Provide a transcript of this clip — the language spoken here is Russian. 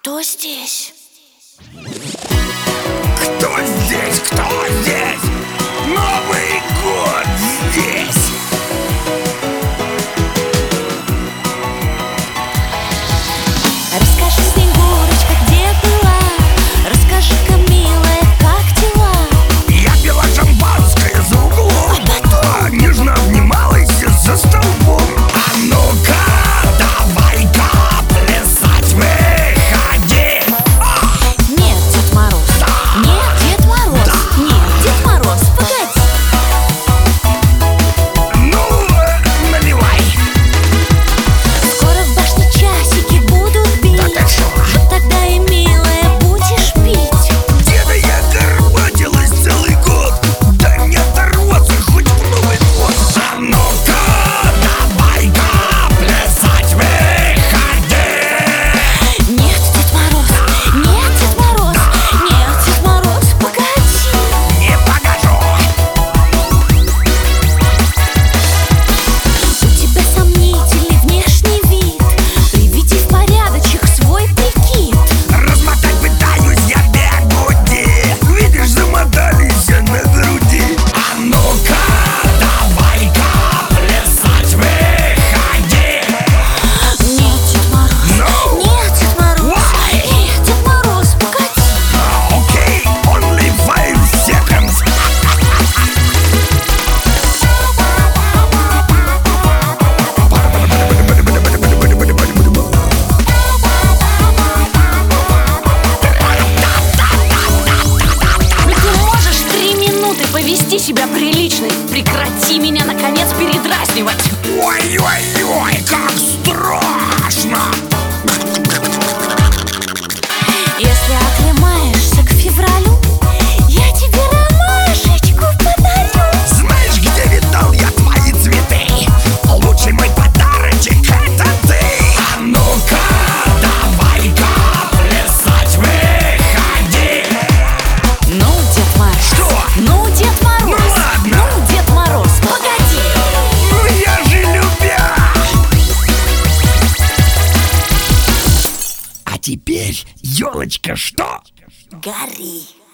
Кто здесь? Кто здесь? Кто здесь? Новый год здесь! Расскажи, Снегурочка, где была? Расскажи-ка, милая, как дела? Я пила шампанское за углом, а нежно обнималась за столбом. А ну-ка, давай-ка плясать выходи! Нет, Дед Мороз, нет, Дед Мороз, нет, Дед Мороз, погоди. Ну, наливай! Скоро в башне часики будут бить. Да ты шо? Вот тогда и, милая, будешь пить. Деда я горбатилась целый год, да не оторваться хоть в Новый год. А ну-ка, давай-ка плясать выходи! Нет, Дед Мороз, нет, Дед Мороз, нет, Дед Мороз, погоди. Не покажу! У тебя сомнительный внешний вид. Приведи в порядочек свой прикид. Размотать пытаюсь я бегуди, видишь, замотались на груди. А ну-ка, давай-ка плясать выходи! Нет, Дед Мороз, No. нет, Дед Мороз, Why? нет, Дед Мороз, погоди. Окей, only 5 seconds. Ты можешь 3 минуты повести себя прилично? Прекрати меня, наконец, передразнивать. Ой-ой-ой, как страшно! Если оклемаешься к февралю, я тебе ромашечку подарю. Знаешь, где видал я твои цветы? Лучший мой подарочек — это ты! А ну-ка, давай-ка плясать выходи! Ну, Дед Мороз, Что? ну, Дед Мороз, Ну, ладно. ну, Дед Мороз, погоди. Ну я же любя! А теперь, елочка, что? Гори.